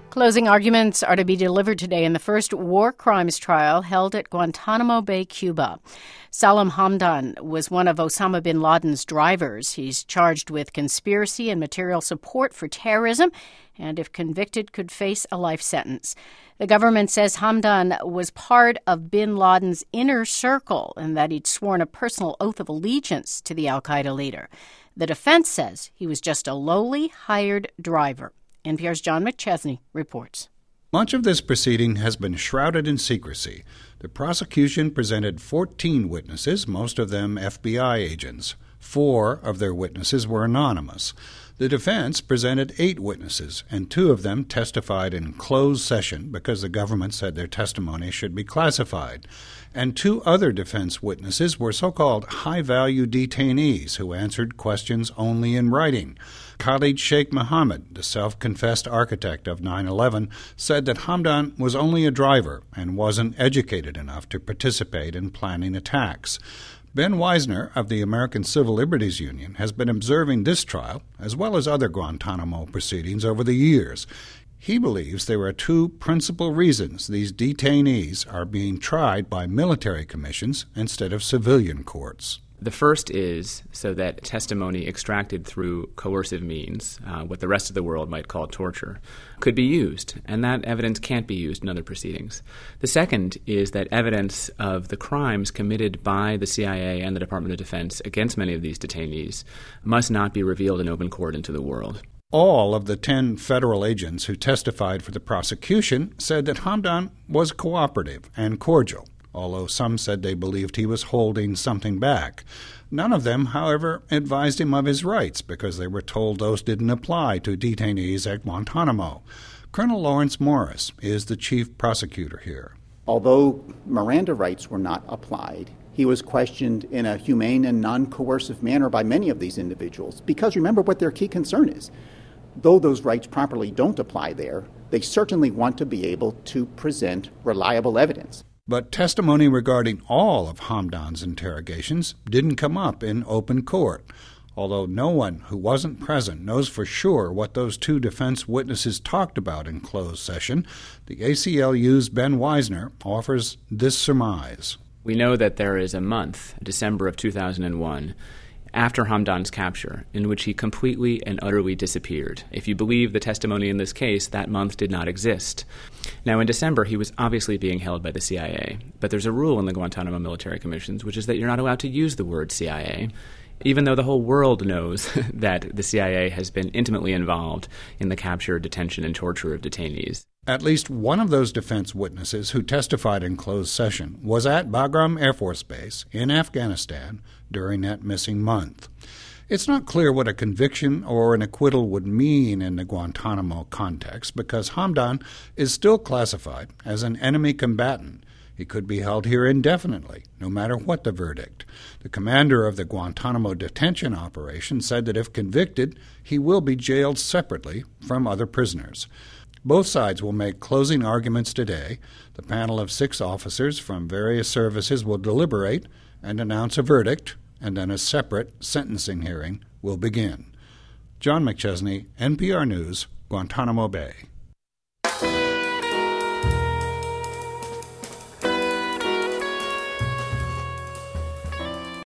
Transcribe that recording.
Closing arguments are to be delivered today in the first war crimes trial held at Guantanamo Bay, Cuba. Salam Hamdan was one of Osama bin Laden's drivers. He's charged with conspiracy and material support for terrorism, and if convicted, could face a life sentence. The government says Hamdan was part of bin Laden's inner circle and that he'd sworn a personal oath of allegiance to the al-Qaeda leader. The defense says he was just a lowly hired driver. NPR's John McChesney reports. Much of this proceeding has been shrouded in secrecy. The prosecution presented 14 witnesses, most of them FBI agents. 4 of their witnesses were anonymous. The defense presented 8 witnesses, and 2 of them testified in closed session because the government said their testimony should be classified. And 2 other defense witnesses were so-called high-value detainees who answered questions only in writing. Khalid Sheikh Mohammed, the self-confessed architect of 9/11, said that Hamdan was only a driver and wasn't educated enough to participate in planning attacks. Ben Weisner of the American Civil Liberties Union has been observing this trial, as well as other Guantanamo proceedings over the years. He believes there are 2 principal reasons these detainees are being tried by military commissions instead of civilian courts. The first is so that testimony extracted through coercive means, what the rest of the world might call torture, could be used, and that evidence can't be used in other proceedings. The second is that evidence of the crimes committed by the CIA and the Department of Defense against many of these detainees must not be revealed in open court into the world. All of the 10 federal agents who testified for the prosecution said that Hamdan was cooperative and cordial, although some said they believed he was holding something back. None of them, however, advised him of his rights because they were told those didn't apply to detainees at Guantanamo. Colonel Lawrence Morris is the chief prosecutor here. Although Miranda rights were not applied, he was questioned in a humane and non-coercive manner by many of these individuals because remember what their key concern is. Though those rights properly don't apply there, they certainly want to be able to present reliable evidence. But testimony regarding all of Hamdan's interrogations didn't come up in open court. Although no one who wasn't present knows for sure what those 2 defense witnesses talked about in closed session, the ACLU's Ben Weisner offers this surmise. We know that there is a month, December of 2001, after Hamdan's capture, in which he completely and utterly disappeared. If you believe the testimony in this case, that month did not exist. Now, in December, he was obviously being held by the CIA, but there's a rule in the Guantanamo military commissions, which is that you're not allowed to use the word CIA, even though the whole world knows that the CIA has been intimately involved in the capture, detention, and torture of detainees. At least one of those defense witnesses who testified in closed session was at Bagram Air Force Base in Afghanistan during that missing month. It's not clear what a conviction or an acquittal would mean in the Guantanamo context because Hamdan is still classified as an enemy combatant. He could be held here indefinitely, no matter what the verdict. The commander of the Guantanamo detention operation said that if convicted, he will be jailed separately from other prisoners. Both sides will make closing arguments today. The panel of 6 officers from various services will deliberate and announce a verdict, and then a separate sentencing hearing will begin. John McChesney, NPR News, Guantanamo Bay.